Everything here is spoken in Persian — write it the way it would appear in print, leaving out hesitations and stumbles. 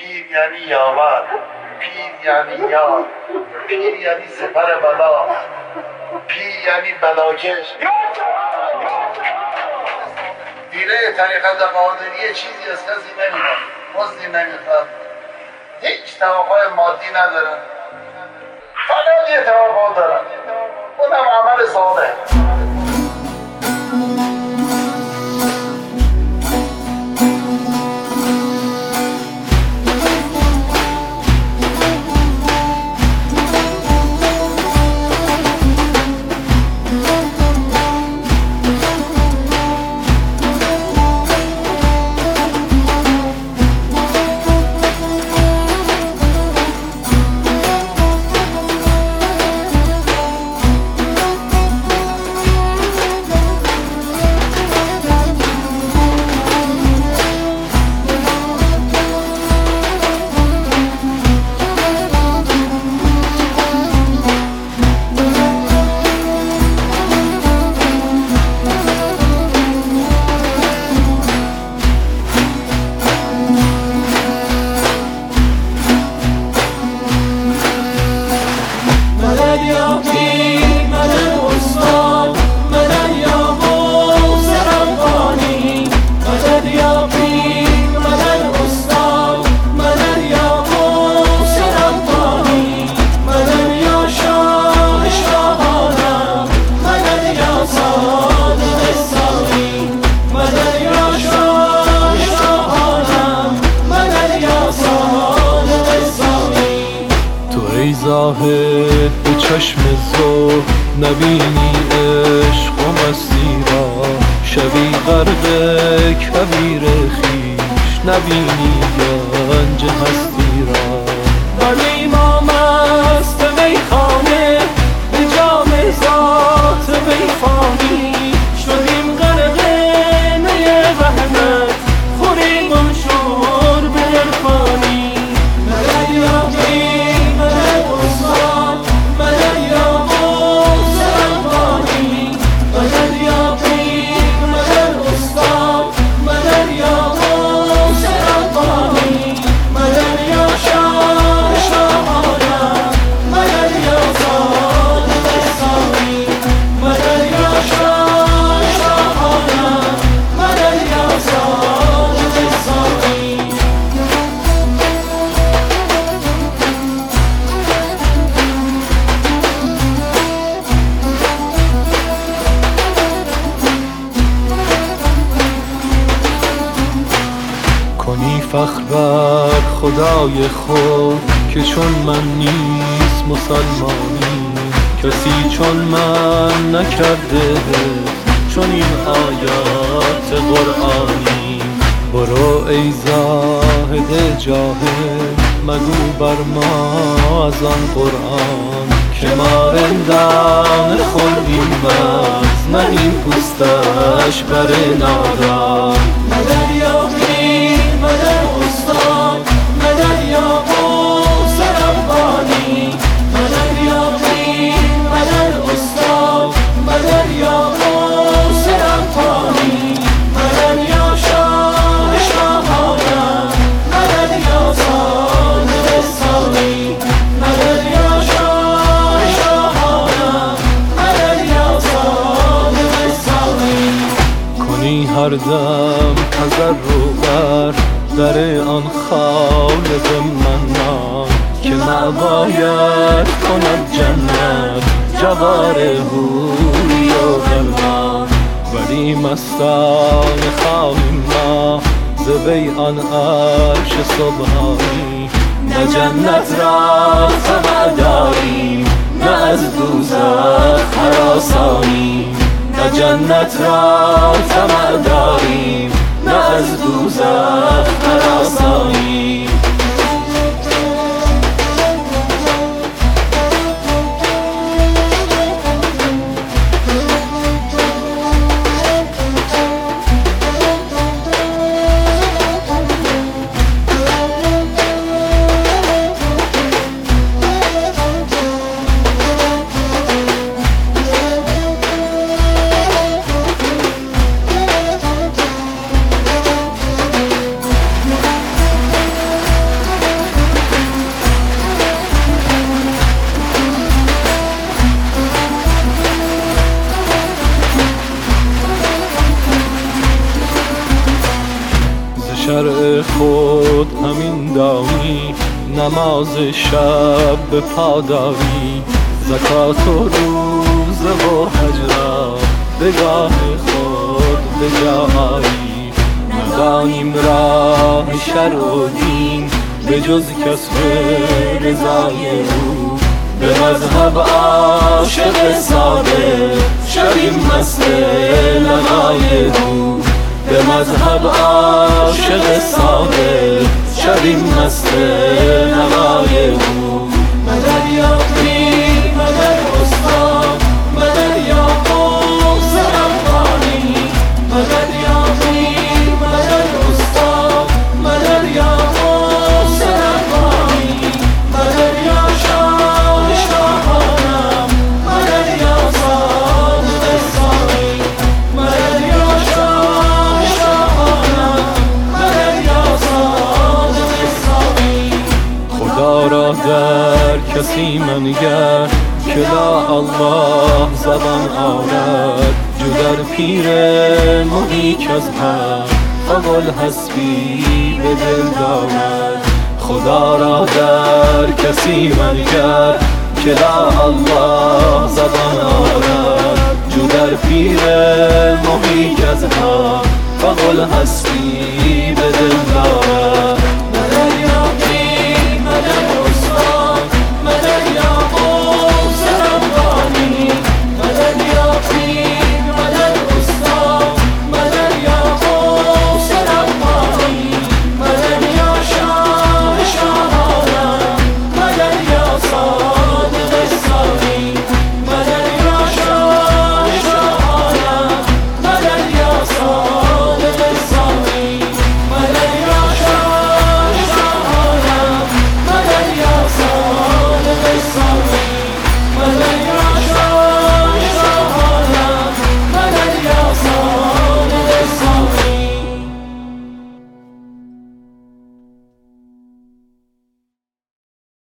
پیر یعنی یاور، پیر یعنی یار، پیر یعنی سپر بلا، پیر یعنی بلاکش. دیره طریقت قادریه چیزی از کسی نمیدن، مزدی نمیخواد، هیچ توقع مادی ندارن، فقط یه توقع دارن، اونم عمل صالح. زاهد به چشم زهد نبینی عشق و مستی را، شبی غرق کبیر خویش نبینی گنج هستی را. ولی ما مست میخانه به جام ذات میخوانی شدیم غرق می وحدت، خوریم گم شور به عرفانی. مدد یا پیر مدد استاد، مدد یا غوث ربانی، مدد یا پیر مدد استاد، مدد یا غوث ربانی، مدد یا شاه شاهانه، مدد یا صادق ثانی، مدد یا شاه شاهانه، مدد یا صادق ثانی. کنی فخر بر خدای خود که چون من نیست مسلمانی، کسی چون من نکرده چون این آیات قرآنی. برو ای زاهد جاهل مگو بر ما از آن قرآن، که ما رندان خوردیم مغز نه این پوستش بر نادان. مدد یا پیر مدد استاد، مدد یا غوث ربانی، مدد یا پیر مدد استاد، مدد یا غوث ربانی، مدد یا شاه شاهانه، مدد یا صادق ثانی، مدد یا شاه شاهانه، مدد یا صادق ثانی. کنی هر دم تضرع بر در آن خالق منان، که مأوایت کند جنت جوار حوری و غلمان. ولی مستان خواهیم ما ز وی آن عرش سبحانی، نه جنت را طمع داریم نه از دوزخ هراسانی، نه جنت را طمع داریم نه از دوزخ هراسانی. شرع خود همین دانی، نماز شب به پاداری، زکات و روزه و حج را به گاه خود بجایی. ندانیم راه شرع و دین به جز کسب رضای او، به مذهب عاشق ساده شویم مست لقای او. به مذهب عاشق ساده شویم مست لقای او. مدد یا پیر مدد استاد، مدد یا قوس ربانی، مدد یا پیر مدد استاد، مدد یا قوس ربانی، مدد یا شاه شاهانم، مدد یا صادق الصایی، مدد یا شاه شاهانم، مدد یا صادق الصایی. خدا را در کسی منگر که لا الله زبان آرد، جو در پیر مهی کز هر فقل حسبی به دل دارد. خدا را در کسی منگر که لا الله زبان آرد، جو در پیر مهی کز هر فقل حسبی به دل دارد.